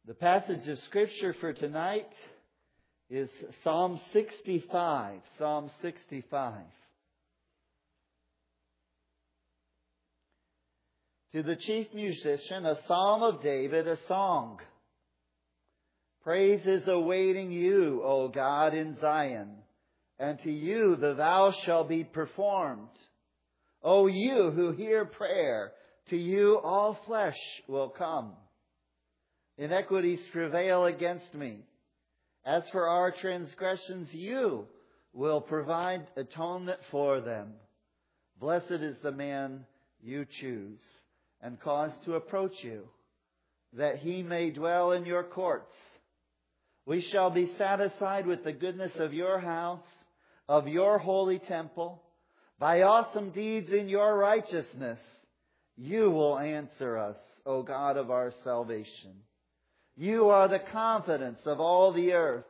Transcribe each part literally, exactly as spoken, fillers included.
The passage of Scripture for tonight is Psalm sixty-five. Psalm sixty-five. To the chief musician, a psalm of David, a song. Praise is awaiting you, O God, in Zion, and to you the vow shall be performed. O you who hear prayer, to you all flesh will come. Iniquities prevail against me. As for our transgressions, you will provide atonement for them. Blessed is the man you choose and cause to approach you, that he may dwell in your courts. We shall be satisfied with the goodness of your house, of your holy temple. By awesome deeds in your righteousness, you will answer us, O God of our salvation. You are the confidence of all the earth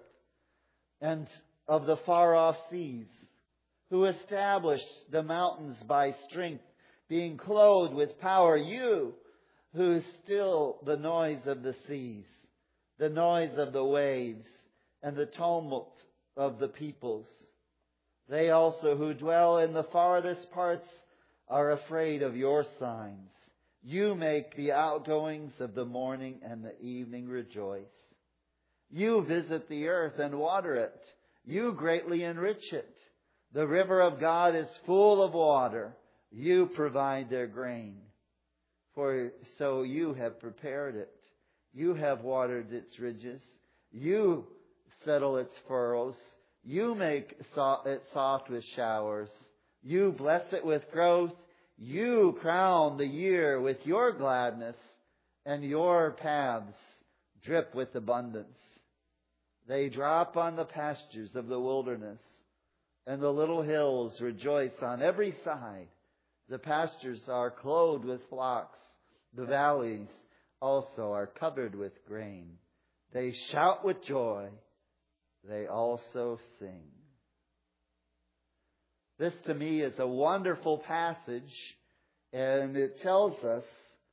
and of the far-off seas, who established the mountains by strength, being clothed with power. You who still the noise of the seas, the noise of the waves, and the tumult of the peoples. They also who dwell in the farthest parts are afraid of your signs. You make the outgoings of the morning and the evening rejoice. You visit the earth and water it. You greatly enrich it. The river of God is full of water. You provide their grain. For so you have prepared it. You have watered its ridges. You settle its furrows. You make it soft with showers. You bless it with growth. You crown the year with your gladness, and your paths drip with abundance. They drop on the pastures of the wilderness, and the little hills rejoice on every side. The pastures are clothed with flocks. The valleys also are covered with grain. They shout with joy. They also sing. This to me is a wonderful passage, and it tells us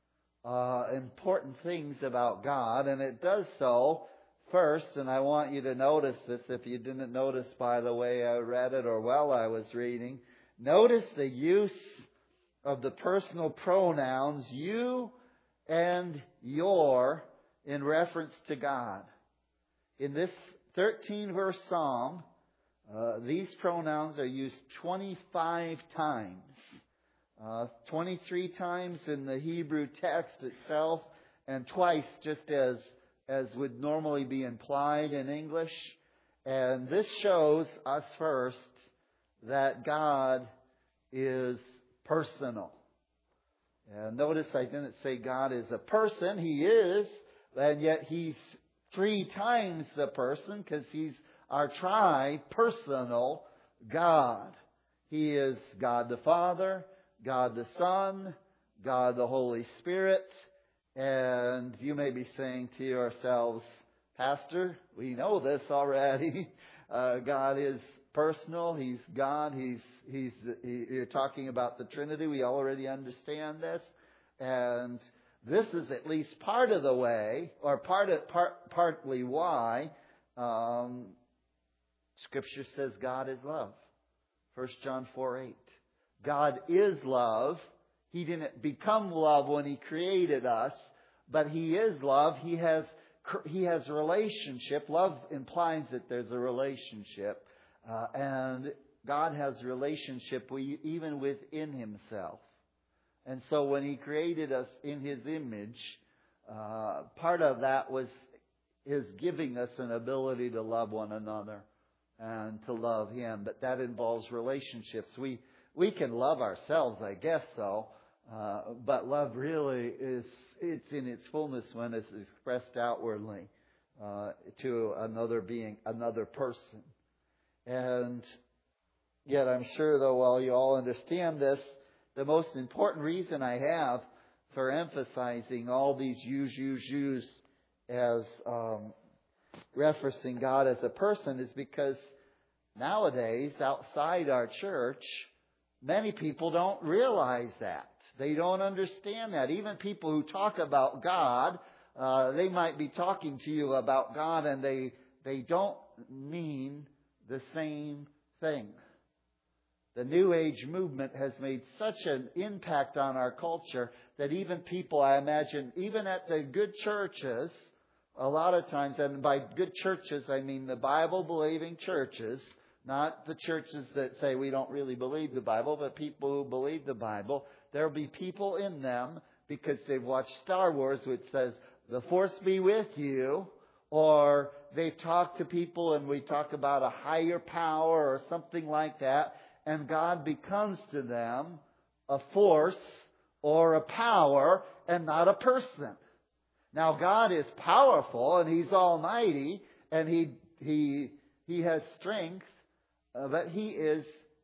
uh, important things about God, and it does so first, and I want you to notice this if you didn't notice by the way I read it or while I was reading. Notice the use of the personal pronouns you and your in reference to God. In this thirteen verse psalm, Uh, these pronouns are used twenty-five times. Uh, twenty-three times in the Hebrew text itself, and twice just as, as would normally be implied in English. And this shows us first that God is personal. And notice I didn't say God is a person. He is, and yet He's three times a person because He's our tri-personal God. He is God the Father, God the Son, God the Holy Spirit. And you may be saying to yourselves, Pastor, we know this already. Uh, God is personal. He's God. He's He's. He, you're talking about the Trinity. We already understand this, and this is at least part of the way, or part of, part partly why. Um, Scripture says God is love. First John four eight. God is love. He didn't become love when He created us, but He is love. He has He has a relationship. Love implies that there's a relationship. Uh, and God has a relationship we, even within Himself. And so when He created us in His image, uh, part of that was His giving us an ability to love one another and to love Him. But that involves relationships. We we can love ourselves, I guess so. Uh, but love really is, it's in its fullness when it's expressed outwardly uh, to another being, another person. And yet I'm sure, though, while you all understand this, the most important reason I have for emphasizing all these yous, yous, yous as um, referencing God as a person is because nowadays, outside our church, many people don't realize that. They don't understand that. Even people who talk about God uh, they might be talking to you about God and they, they don't mean the same thing. The New Age movement has made such an impact on our culture that even people, I imagine, even at the good churches, a lot of times, and by good churches I mean the Bible-believing churches, not the churches that say we don't really believe the Bible, but people who believe the Bible. There'll be people in them because they've watched Star Wars, which says, "The Force be with you," or they've talked to people and we talk about a higher power or something like that, and God becomes to them a force or a power and not a person. Now, God is powerful and He's almighty and He He He has strength, uh, but He is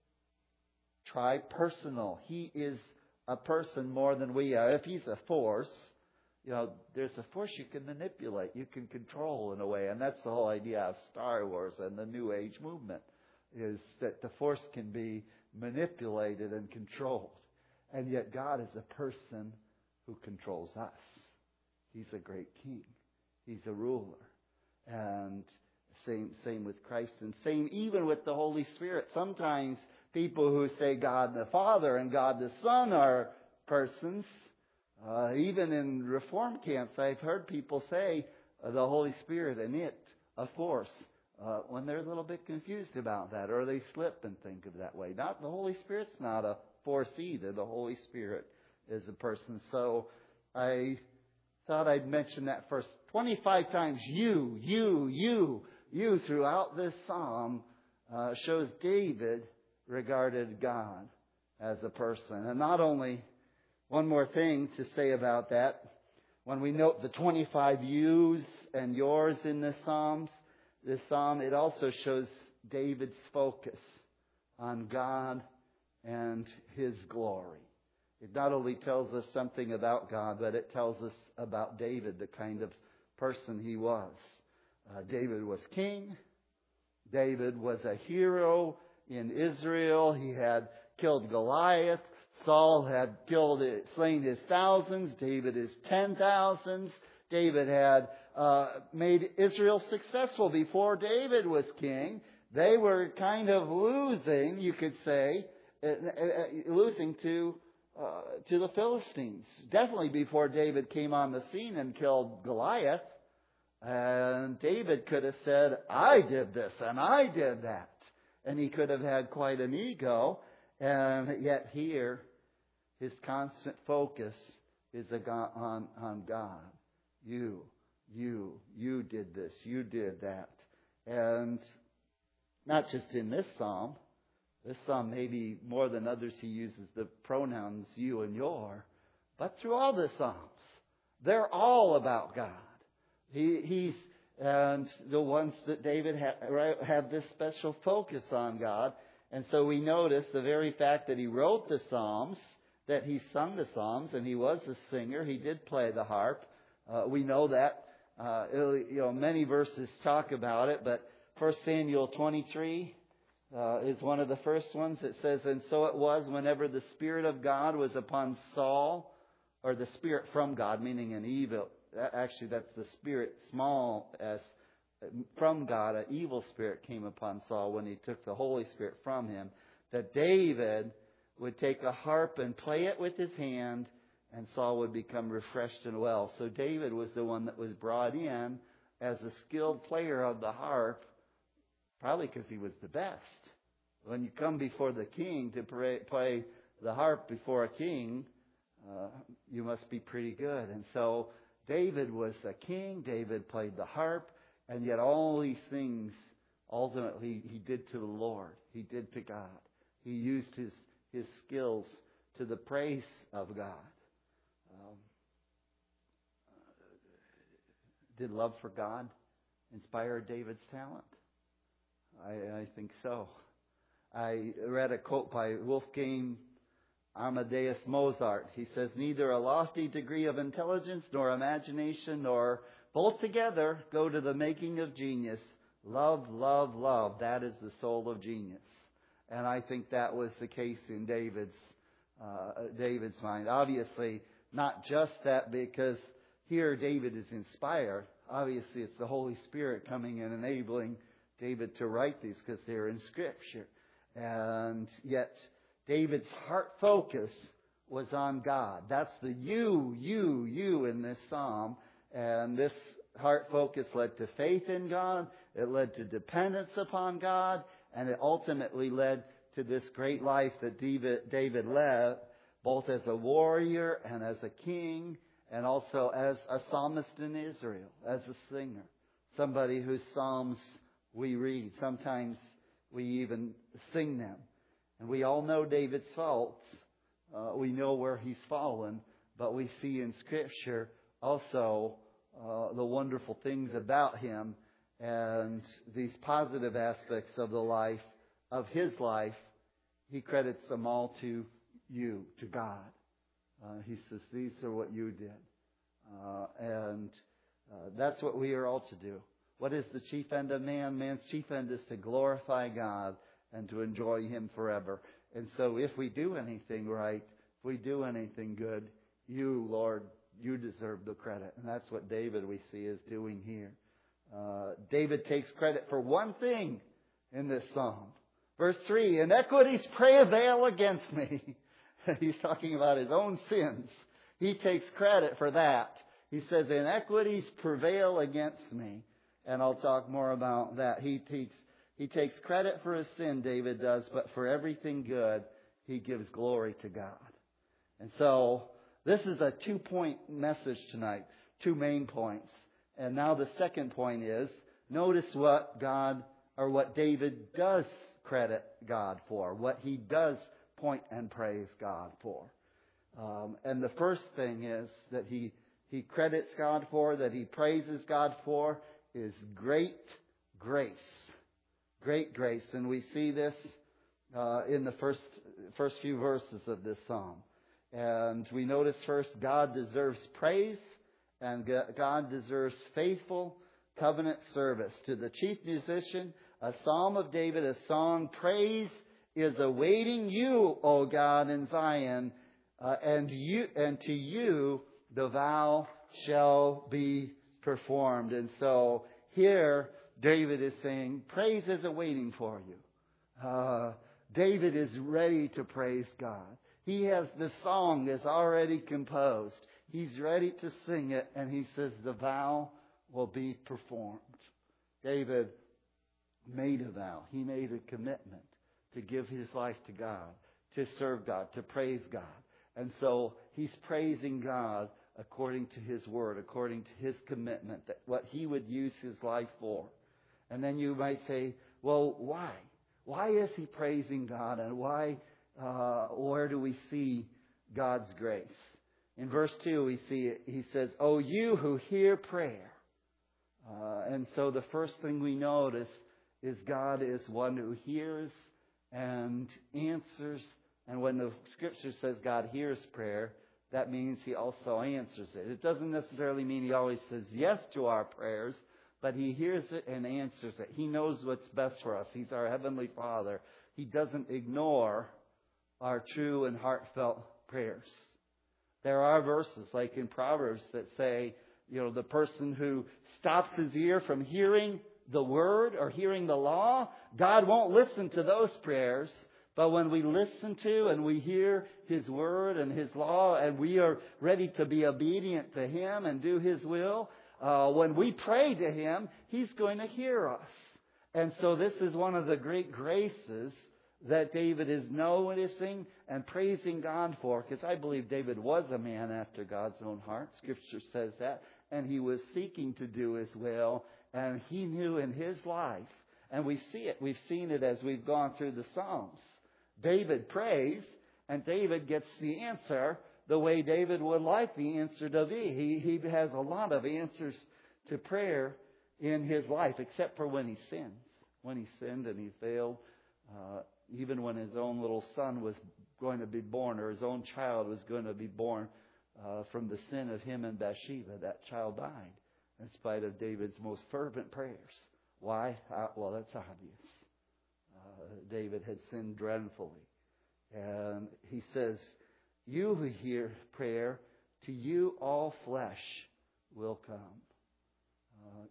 tri-personal. He is a person more than we are. If He's a force, you know, there's a force you can manipulate, you can control in a way, and that's the whole idea of Star Wars and the New Age movement, is that the force can be manipulated and controlled. And yet God is a person who controls us. He's a great king. He's a ruler. And same same with Christ, and same even with the Holy Spirit. Sometimes people who say God the Father and God the Son are persons, uh, even in Reform camps, I've heard people say uh, the Holy Spirit and it, a force, uh, when they're a little bit confused about that, or they slip and think of it that way. Not the Holy Spirit's not a force either. The Holy Spirit is a person. So I thought I'd mention that first. twenty-five times you, you, you, you throughout this psalm uh, shows David regarded God as a person. And not only, one more thing to say about that, when we note the twenty-five yous and yours in this psalms, this psalm, it also shows David's focus on God and His glory. It not only tells us something about God, but it tells us about David, the kind of person he was. Uh, David was king. David was a hero in Israel. He had killed Goliath. Saul had killed, slain his thousands. David his ten thousands. David had uh, made Israel successful before David was king. They were kind of losing, you could say, uh, uh, losing to uh, to the Philistines. Definitely before David came on the scene and killed Goliath. And David could have said, I did this and I did that. And he could have had quite an ego. And yet here, his constant focus is on, on God. You, you, you did this, you did that. And not just in this psalm. This psalm, maybe more than others, he uses the pronouns you and your. But through all the psalms, they're all about God. He, he's and the ones that David ha, have this special focus on God. And so we notice the very fact that he wrote the Psalms, that he sung the Psalms, and he was a singer. He did play the harp. Uh, we know that. Uh, you know, many verses talk about it, but First Samuel twenty-three uh, is one of the first ones. It says, and so it was whenever the Spirit of God was upon Saul, or the Spirit from God, meaning an evil. Actually, that's the Spirit, small s, from God. An evil spirit came upon Saul when he took the Holy Spirit from him. That David would take a harp and play it with his hand, and Saul would become refreshed and well. So David was the one that was brought in as a skilled player of the harp, probably because he was the best. When you come before the king to pray, play the harp before a king, uh, you must be pretty good. And so David was a king. David played the harp. And yet all these things, ultimately, he did to the Lord. He did to God. He used his, his skills to the praise of God. Um, did love for God inspire David's talent? I, I think so. I read a quote by Wolfgang Amadeus Mozart. He says, neither a lofty degree of intelligence nor imagination nor both together go to the making of genius. Love, love, love. That is the soul of genius. And I think that was the case in David's uh, David's mind. Obviously, not just that, because here David is inspired. Obviously, it's the Holy Spirit coming and enabling David to write these because they're in Scripture. And yet, David's heart focus was on God. That's the you, you, you in this psalm. And this heart focus led to faith in God. It led to dependence upon God. And it ultimately led to this great life that David, David led, both as a warrior and as a king, and also as a psalmist in Israel, as a singer. Somebody whose psalms we read. Sometimes we even sing them. And we all know David's faults. Uh, we know where he's fallen. But we see in Scripture also uh, the wonderful things about him and these positive aspects of the life, of his life. He credits them all to you, to God. Uh, he says, these are what you did. Uh, and uh, that's what we are all to do. What is the chief end of man? Man's chief end is to glorify God and to enjoy Him forever. And so if we do anything right, if we do anything good, you, Lord, you deserve the credit. And that's what David, we see, is doing here. Uh, David takes credit for one thing in this psalm. Verse three, iniquities prevail against me. He's talking about his own sins. He takes credit for that. He says, inequities prevail against me. And I'll talk more about that. He takes, he takes credit for his sin, David does, but for everything good, he gives glory to God. And so, this is a two-point message tonight. Two main points. And now the second point is, notice what God, or what David does credit God for. What he does point and praise God for. Um, and the first thing is that he, he credits God for, that he praises God for, is great grace. Great grace. And we see this uh, in the first, first few verses of this psalm. And we notice first, God deserves praise, and God deserves faithful covenant service. To the chief musician, a psalm of David, a song, praise is awaiting you, O God, in Zion, uh, and you, and to you the vow shall be performed. And so here David is saying, praise is awaiting for you. Uh, David is ready to praise God. He has the song is already composed. He's ready to sing it, and he says the vow will be performed. David made a vow. He made a commitment to give his life to God, to serve God, to praise God. And so he's praising God according to His Word, according to His commitment, that what He would use His life for. And then you might say, well, why? Why is he praising God, and why? Uh, where do we see God's grace? In verse two, we see it, he says, "O you who hear prayer." Uh, and so the first thing we notice is God is one who hears and answers. And when the Scripture says God hears prayer, that means He also answers it. It doesn't necessarily mean He always says yes to our prayers, but He hears it and answers it. He knows what's best for us. He's our Heavenly Father. He doesn't ignore our true and heartfelt prayers. There are verses like in Proverbs that say, you know, the person who stops his ear from hearing the Word or hearing the law, God won't listen to those prayers. But when we listen to and we hear His Word and His law, and we are ready to be obedient to Him and do His will, uh, when we pray to Him, He's going to hear us. And so this is one of the great graces that David is noticing and praising God for, because I believe David was a man after God's own heart. Scripture says that. And he was seeking to do His will, and he knew in his life, and we see it, we've seen it as we've gone through the Psalms. David prays, and David gets the answer the way David would like the answer to be. He, he has a lot of answers to prayer in his life, except for when he sins. When he sinned and he failed, uh, even when his own little son was going to be born, or his own child was going to be born uh, from the sin of him and Bathsheba, that child died in spite of David's most fervent prayers. Why? Uh, well, that's obvious. Uh, David had sinned dreadfully. And he says, "You who hear prayer, to you all flesh will come. Uh,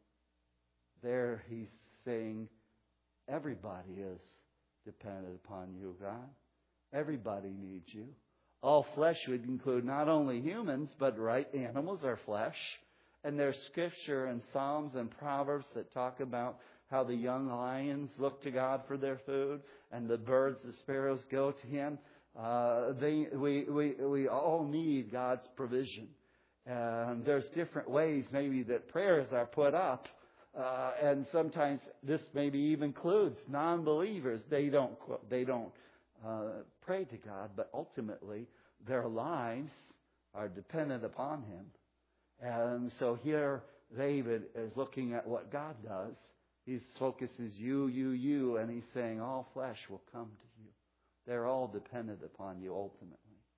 there he's saying everybody is dependent upon you, God. Everybody needs you. All flesh would include not only humans, but right animals are flesh. And there's scripture and Psalms and Proverbs that talk about how the young lions look to God for their food, and the birds, the sparrows, go to Him. Uh, they, we, we, we all need God's provision. And there's different ways maybe that prayers are put up. Uh, and sometimes this maybe even includes non-believers. They don't, they don't uh, pray to God, but ultimately their lives are dependent upon Him. And so here David is looking at what God does. His focus is you, you, you, and he's saying all flesh will come to you. They're all dependent upon you ultimately.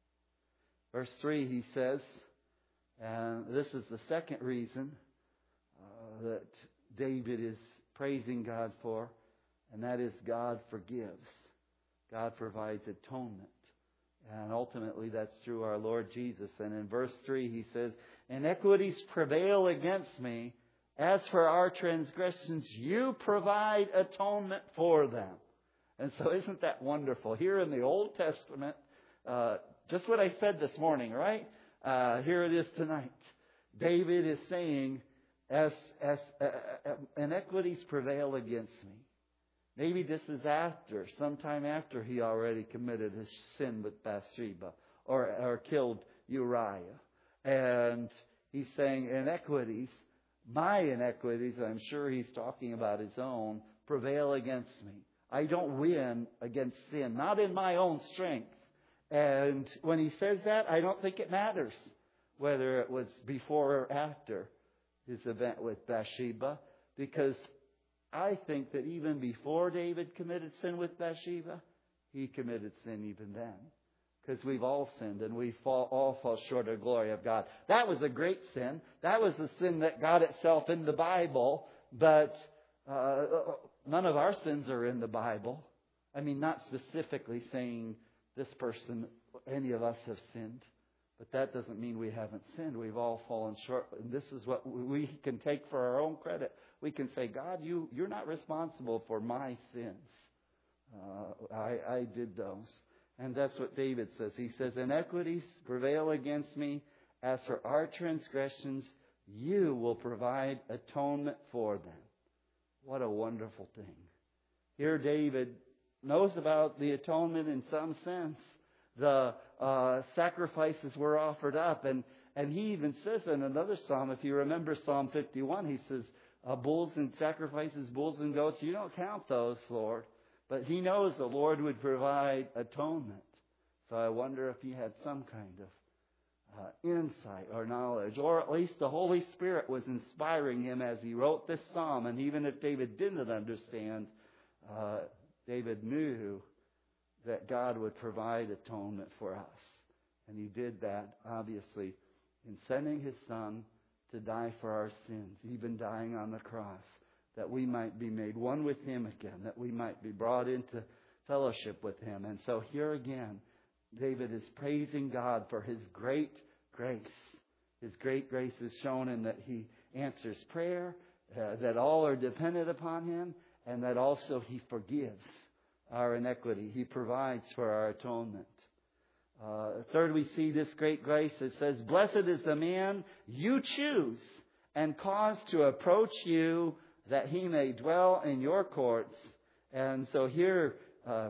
Verse three, he says, and this is the second reason uh, that David is praising God for, and that is God forgives. God provides atonement. And ultimately that's through our Lord Jesus. And in verse three he says, iniquities prevail against me. As for our transgressions, you provide atonement for them. And so isn't that wonderful? Here in the Old Testament, uh, just what I said this morning, right? Uh, here it is tonight. David is saying, as, as uh, uh, iniquities prevail against me. Maybe this is after, sometime after he already committed his sin with Bathsheba or, or killed Uriah. And he's saying iniquities, my iniquities, I'm sure he's talking about his own, prevail against me. I don't win against sin, not in my own strength. And when he says that, I don't think it matters whether it was before or after his event with Bathsheba, because I think that even before David committed sin with Bathsheba, he committed sin even then. Because we've all sinned and we fall, all fall short of the glory of God. That was a great sin. That was a sin that got itself in the Bible. But uh, none of our sins are in the Bible. I mean, not specifically saying this person, any of us have sinned. But that doesn't mean we haven't sinned. We've all fallen short. And this is what we can take for our own credit. We can say, God, you, you're not responsible for my sins. Uh, I, I did those. And that's what David says. He says, iniquities prevail against me. As for our transgressions, you will provide atonement for them. What a wonderful thing. Here David knows about the atonement in some sense. The uh, sacrifices were offered up. And, and he even says in another psalm, if you remember Psalm fifty-one, he says, uh, bulls and sacrifices, bulls and goats, you don't count those, Lord. But he knows the Lord would provide atonement. So I wonder if he had some kind of uh, insight or knowledge, or at least the Holy Spirit was inspiring him as he wrote this psalm. And even if David didn't understand, uh, David knew that God would provide atonement for us. And he did that, obviously, in sending his Son to die for our sins, even dying on the cross, that we might be made one with Him again, that we might be brought into fellowship with Him. And so here again, David is praising God for His great grace. His great grace is shown in that He answers prayer, uh, that all are dependent upon Him, and that also He forgives our iniquity. He provides for our atonement. Uh, third, we see this great grace. It says, blessed is the man you choose and cause to approach you, that he may dwell in your courts. And so here, uh,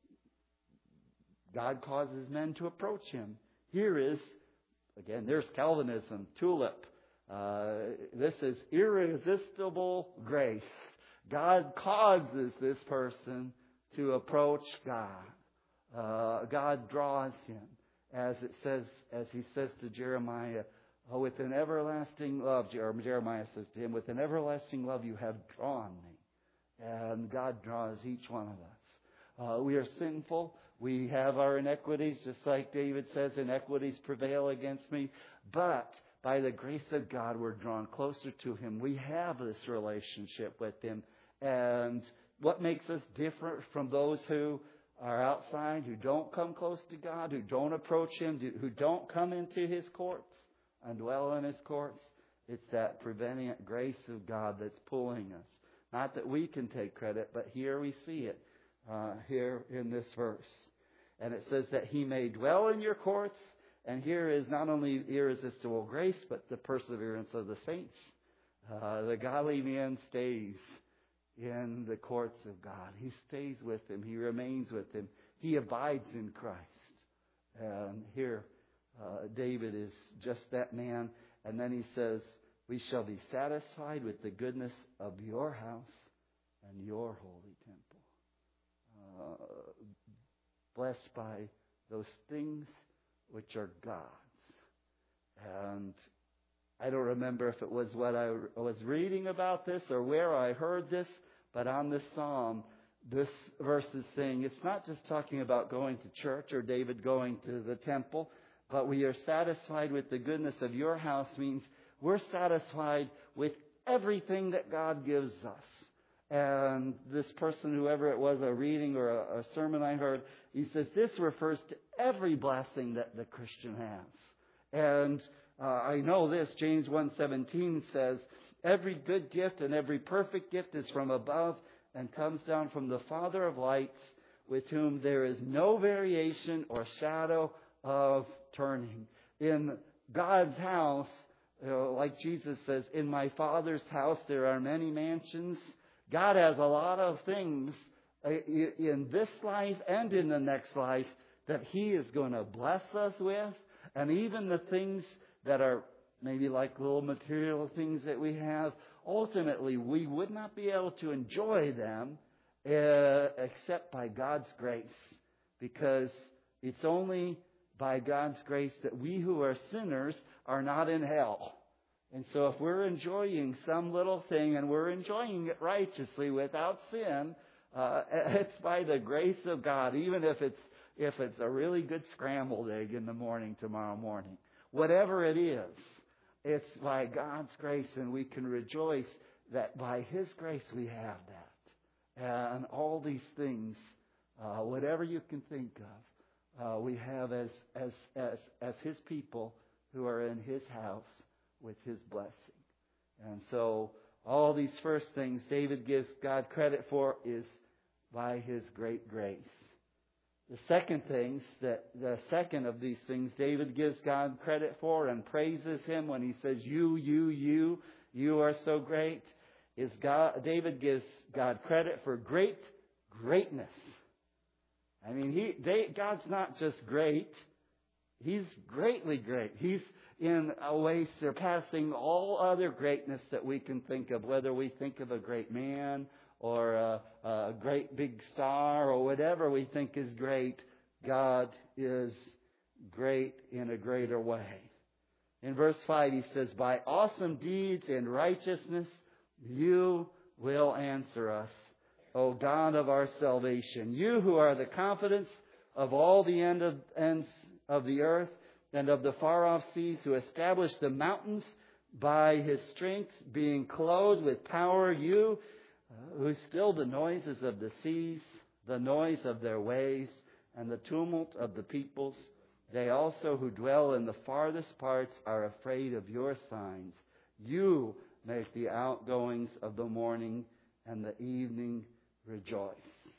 God causes men to approach Him. Here is, again, there's Calvinism, tulip. Uh, this is irresistible grace. God causes this person to approach God. Uh, God draws him, as it says, as He says to Jeremiah, oh, with an everlasting love, Jeremiah says to him, with an everlasting love you have drawn me. And God draws each one of us. Uh, we are sinful. We have our iniquities, just like David says, iniquities prevail against me. But by the grace of God, we're drawn closer to Him. We have this relationship with Him. And what makes us different from those who are outside, who don't come close to God, who don't approach Him, who don't come into His courts and dwell in His courts, It's that prevenient grace of God that's pulling us. Not that we can take credit, but here we see it, uh, here in this verse. And it says that He may dwell in your courts. And here is not only irresistible grace, but the perseverance of the saints. Uh, the godly man stays in the courts of God. He stays with Him. He remains with Him. He abides in Christ. And here, uh, David is just that man. And then he says, we shall be satisfied with the goodness of your house and your holy temple. Uh, blessed by those things which are God's. And I don't remember if it was what I was reading about this or where I heard this, but on this psalm, this verse is saying it's not just talking about going to church or David going to the temple, but we are satisfied with the goodness of your house means we're satisfied with everything that God gives us. And this person, whoever it was, a reading or a, a sermon I heard, he says this refers to every blessing that the Christian has. And uh, I know this, James one seventeen says, every good gift and every perfect gift is from above and comes down from the Father of lights, with whom there is no variation or shadow of turning. In God's house, you know, like Jesus says, in my Father's house there are many mansions. God has a lot of things in this life and in the next life that He is going to bless us with. And even the things that are maybe like little material things that we have, ultimately we would not be able to enjoy them uh, except by God's grace. Because it's only by God's grace that we who are sinners are not in hell. And so if we're enjoying some little thing and we're enjoying it righteously without sin, uh, it's by the grace of God, even if it's if it's a really good scrambled egg in the morning tomorrow morning. Whatever it is, it's by God's grace, and we can rejoice that by His grace we have that. And all these things, uh, whatever you can think of, uh, we have as, as, as, as His people who are in His house with His blessing. And so all these first things David gives God credit for is by His great grace. The second things that the second of these things David gives God credit for and praises Him when he says, you, you, you, you are so great, is God, David gives God credit for great greatness. I mean, he, they, God's not just great. He's greatly great. He's in a way surpassing all other greatness that we can think of, whether we think of a great man or a, a great big star or whatever we think is great. God is great in a greater way. In verse five, he says, by awesome deeds and righteousness, you will answer us, O God of our salvation. You who are the confidence of all the end of, ends of the earth and of the far-off seas, who established the mountains by His strength, being clothed with power, you uh, who still the noises of the seas, the noise of their waves, and the tumult of the peoples. They also who dwell in the farthest parts are afraid of your signs. You make the outgoings of the morning and the evening rejoice.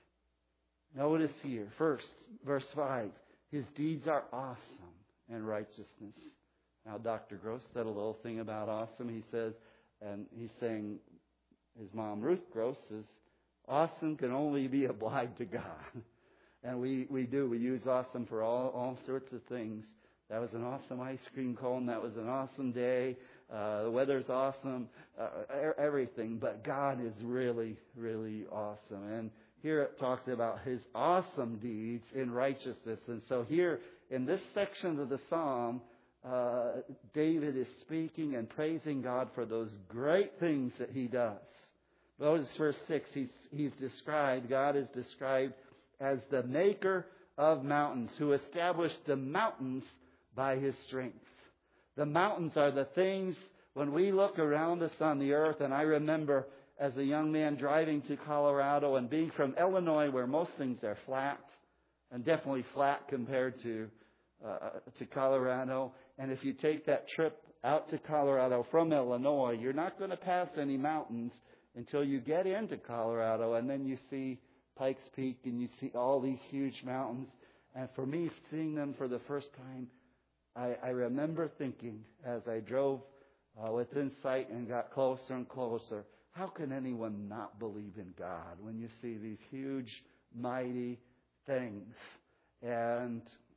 Notice here, first, verse five, His deeds are awesome and righteousness. Now, Doctor Gross said a little thing about awesome. He says, and he's saying, his mom, Ruth Gross, says, awesome can only be applied to God. And we, we do. We use awesome for all, all sorts of things. That was an awesome ice cream cone. That was an awesome day. Uh, the weather's awesome. Uh, everything. But God is really, really awesome. And here it talks about His awesome deeds in righteousness. And so here, in this section of the psalm, uh, David is speaking and praising God for those great things that He does. Notice verse six, he's, he's described, God is described as the maker of mountains, who established the mountains by His strength. The mountains are the things, when we look around us on the earth, and I remember as a young man driving to Colorado and being from Illinois, where most things are flat, and definitely flat compared to uh, to Colorado. And if you take that trip out to Colorado from Illinois, you're not going to pass any mountains until you get into Colorado, and then you see Pikes Peak and you see all these huge mountains. And for me, seeing them for the first time, I, I remember thinking as I drove uh, within sight and got closer and closer, how can anyone not believe in God when you see these huge, mighty things? And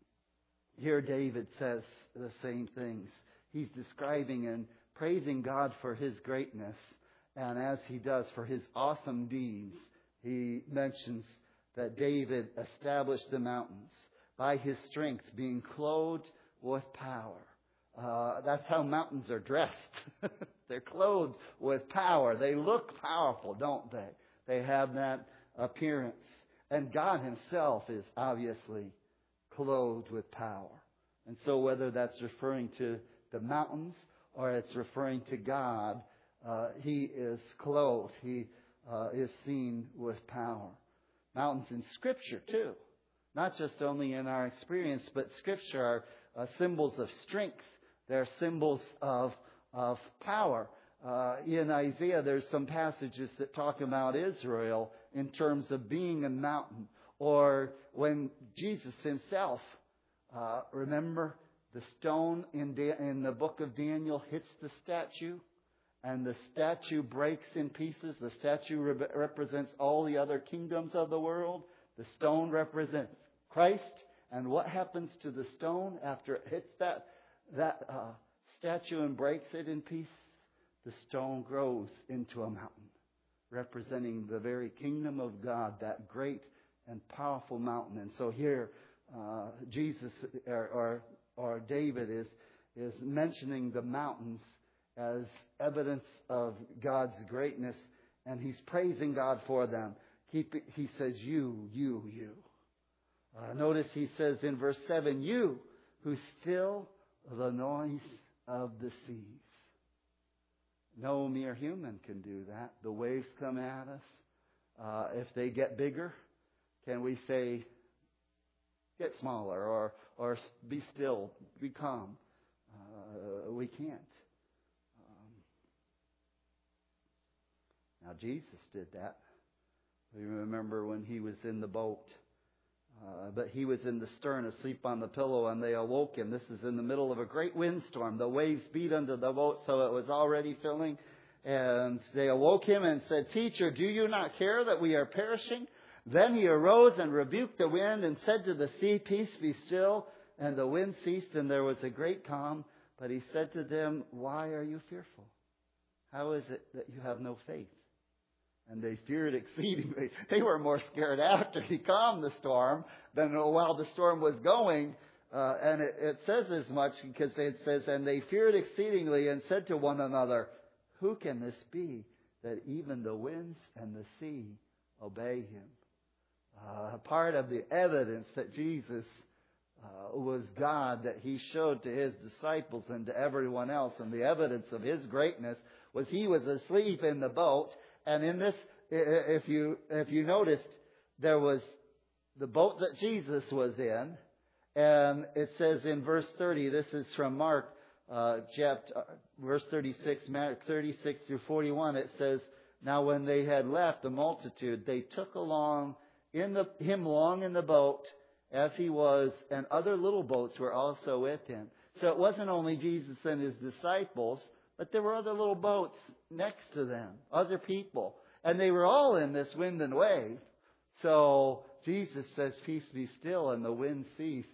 here David says the same things. He's describing and praising God for His greatness. And as he does for His awesome deeds, he mentions that David established the mountains by his strength, being clothed with power. Uh, that's how mountains are dressed. They're clothed with power. They look powerful, don't they? They have that appearance. And God Himself is obviously clothed with power. And so whether that's referring to the mountains or it's referring to God, uh, He is clothed. He uh, is seen with power. Mountains in Scripture, too. Not just only in our experience, but Scripture are uh, symbols of strength. They're symbols of, of power. Uh, in Isaiah, there's some passages that talk about Israel in terms of being a mountain. Or when Jesus Himself, uh, remember the stone in, da- in the book of Daniel hits the statue, and the statue breaks in pieces. The statue re- represents all the other kingdoms of the world. The stone represents Christ. And what happens to the stone after it hits that, that uh, statue and breaks it in pieces? The stone grows into a mountain, representing the very kingdom of God, that great and powerful mountain. And so here, uh, Jesus or, or, or David is, is mentioning the mountains as evidence of God's greatness, and he's praising God for them. He, he says, you, you, you. Uh, notice he says in verse seven, you who still the noise of the seas. No mere human can do that. The waves come at us. Uh, if they get bigger, can we say, get smaller or, or be still, be calm? Uh, we can't. Um, now, Jesus did that. We remember when He was in the boat. Uh, but He was in the stern asleep on the pillow, and they awoke Him. This is in the middle of a great windstorm. The waves beat under the boat, so it was already filling. And they awoke Him and said, Teacher, do you not care that we are perishing? Then He arose and rebuked the wind and said to the sea, Peace, be still. And the wind ceased, and there was a great calm. But He said to them, Why are you fearful? How is it that you have no faith? And they feared exceedingly. They were more scared after He calmed the storm than while the storm was going. Uh, and it, it says as much because it says, and they feared exceedingly and said to one another, Who can this be that even the winds and the sea obey Him? Uh, part of the evidence that Jesus uh, was God, that He showed to His disciples and to everyone else, and the evidence of His greatness was He was asleep in the boat. And in this, if you if you noticed, there was the boat that Jesus was in, and it says in verse thirty. This is from Mark, uh, chapter verse thirty-six, Mark thirty-six through forty-one. It says, "Now when they had left the multitude, they took along in the him along in the boat as he was, and other little boats were also with him." So it wasn't only Jesus and His disciples, but there were other little boats next to them, other people. And they were all in this wind and wave. So Jesus says, Peace be still, and the wind ceased.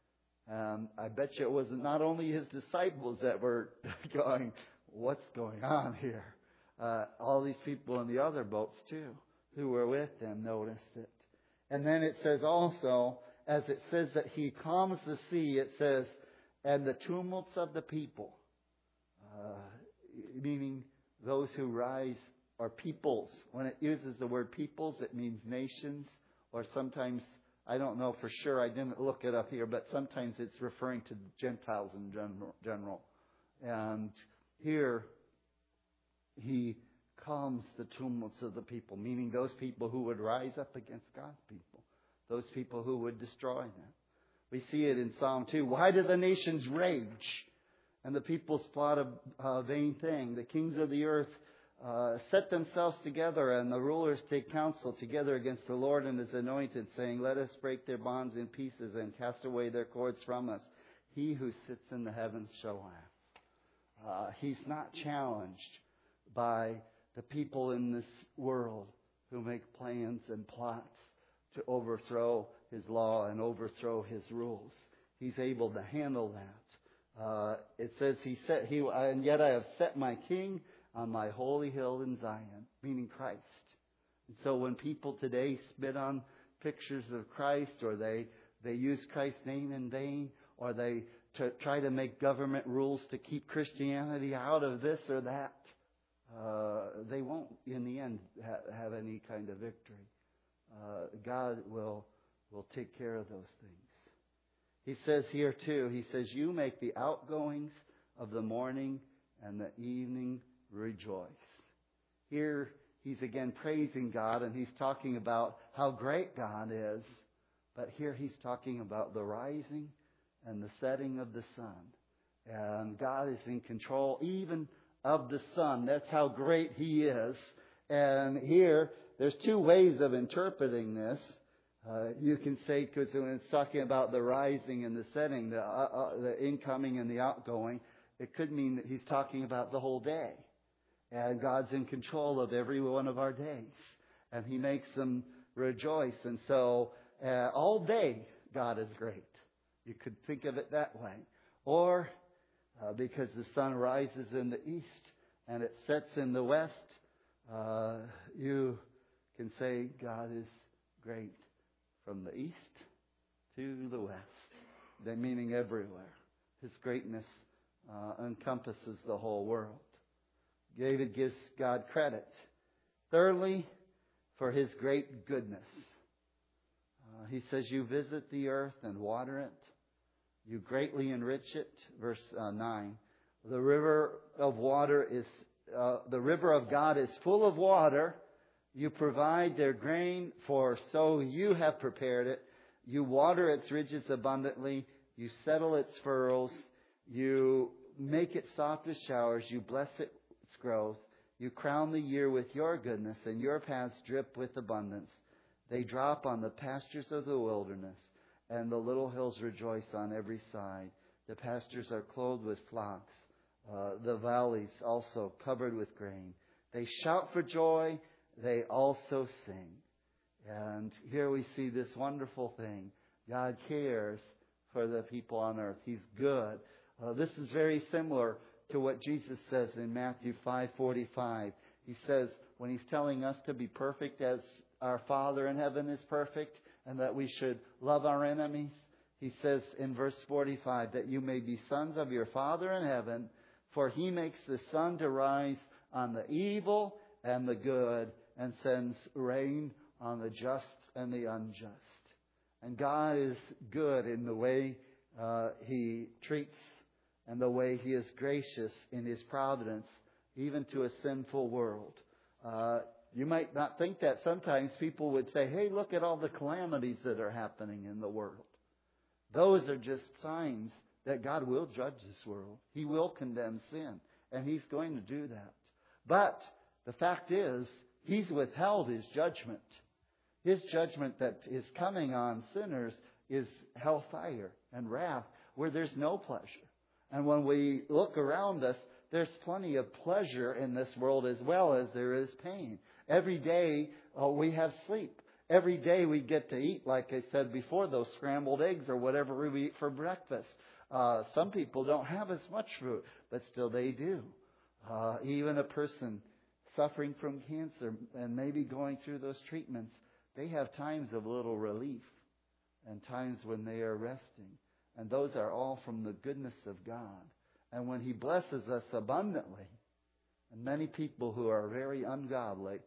Um, I bet you it was not only His disciples that were going, what's going on here? Uh, all these people in the other boats too, who were with them, noticed it. And then it says also, as it says that He calms the sea, it says, and the tumults of the people. Uh, meaning those who rise, or peoples. When it uses the word peoples, it means nations, or sometimes, I don't know for sure, I didn't look it up here, but sometimes it's referring to Gentiles in general. general. And here, He calms the tumults of the people, meaning those people who would rise up against God's people, those people who would destroy them. We see it in Psalm two. Why do the nations rage? and the peoples plot a, a vain thing. The kings of the earth uh, set themselves together, and the rulers take counsel together against the Lord and His anointed, saying, let us break their bonds in pieces and cast away their cords from us. He who sits in the heavens shall laugh. Uh, he's not challenged by the people in this world who make plans and plots to overthrow His law and overthrow His rules. He's able to handle that. Uh, it says, He set, He, and yet I have set my King on my holy hill in Zion, meaning Christ. And so when people today spit on pictures of Christ, or they, they use Christ's name in vain, or they t- try to make government rules to keep Christianity out of this or that, uh, they won't, in the end, ha- have any kind of victory. Uh, God will will take care of those things. He says here too, He says, you make the outgoings of the morning and the evening rejoice. Here He's again praising God, and He's talking about how great God is. But here He's talking about the rising and the setting of the sun. And God is in control even of the sun. That's how great He is. And here, there's two ways of interpreting this. Uh, you can say, because when it's talking about the rising and the setting, the, uh, uh, the incoming and the outgoing, it could mean that He's talking about the whole day. And God's in control of every one of our days. And He makes them rejoice. And so, uh, all day, God is great. You could think of it that way. Or, uh, because the sun rises in the east and it sets in the west, uh, you can say God is great from the east to the west. That meaning everywhere. His greatness uh, encompasses the whole world. David gives God credit. Thirdly, for His great goodness. Uh, he says, you visit the earth and water it. You greatly enrich it. Verse uh, nine. The river of water is, uh, the river of God is full of water. You provide their grain, for so you have prepared it. You water its ridges abundantly. You settle its furrows. You make it soft as showers. You bless its growth. You crown the year with your goodness, and your paths drip with abundance. They drop on the pastures of the wilderness, and the little hills rejoice on every side. The pastures are clothed with flocks, uh, the valleys also covered with grain. They shout for joy. They also sing. And here we see this wonderful thing. God cares for the people on earth. He's good. Uh, this is very similar to what Jesus says in Matthew five forty-five. He says, when He's telling us to be perfect as our Father in heaven is perfect, and that we should love our enemies, He says in verse forty-five that you may be sons of your Father in heaven, for He makes the sun to rise on the evil and the good, and sends rain on the just and the unjust. And God is good in the way uh, He treats and the way He is gracious in His providence, even to a sinful world. Uh, you might not think that. Sometimes people would say, hey, look at all the calamities that are happening in the world. Those are just signs that God will judge this world. He will condemn sin, and He's going to do that. But the fact is, He's withheld His judgment. His judgment that is coming on sinners is hellfire and wrath, where there's no pleasure. And when we look around us, there's plenty of pleasure in this world as well as there is pain. Every day uh, we have sleep. Every day we get to eat, like I said before, those scrambled eggs or whatever we eat for breakfast. Uh, some people don't have as much food, but still they do. Uh, even a person suffering from cancer and maybe going through those treatments, they have times of little relief and times when they are resting. And those are all from the goodness of God. And when He blesses us abundantly, and many people who are very ungodly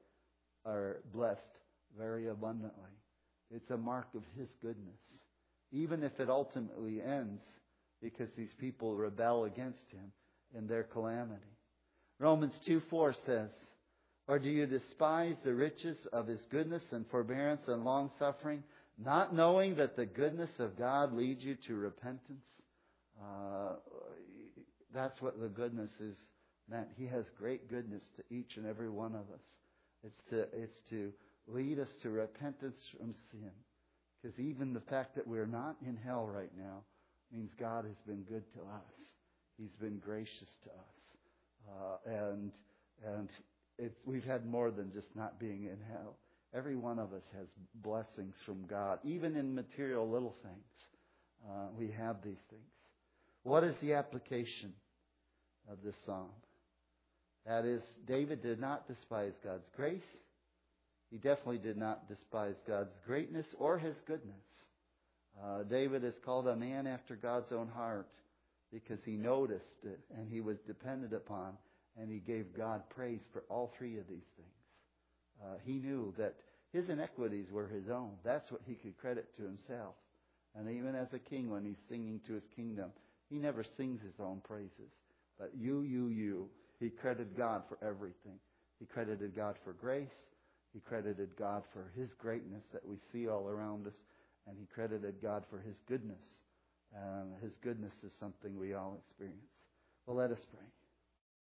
are blessed very abundantly, it's a mark of His goodness. Even if it ultimately ends because these people rebel against Him in their calamity. Romans two four says, or do you despise the riches of His goodness and forbearance and long-suffering, not knowing that the goodness of God leads you to repentance? Uh, that's what the goodness is meant. He has great goodness to each and every one of us. It's to, it's to lead us to repentance from sin. Because even the fact that we're not in hell right now means God has been good to us. He's been gracious to us. Uh, and and it's, we've had more than just not being in hell. Every one of us has blessings from God, even in material little things. Uh, we have these things. What is the application of this psalm? That is, David did not despise God's grace. He definitely did not despise God's greatness or His goodness. Uh, David is called a man after God's own heart because he noticed it and he was dependent upon, and he gave God praise for all three of these things. Uh, he knew that his inequities were his own. That's what he could credit to himself. And even as a king, when he's singing to his kingdom, he never sings his own praises. But you, you, you, he credited God for everything. He credited God for grace. He credited God for His greatness that we see all around us. And he credited God for His goodness. Um, his goodness is something we all experience. Well, let us pray.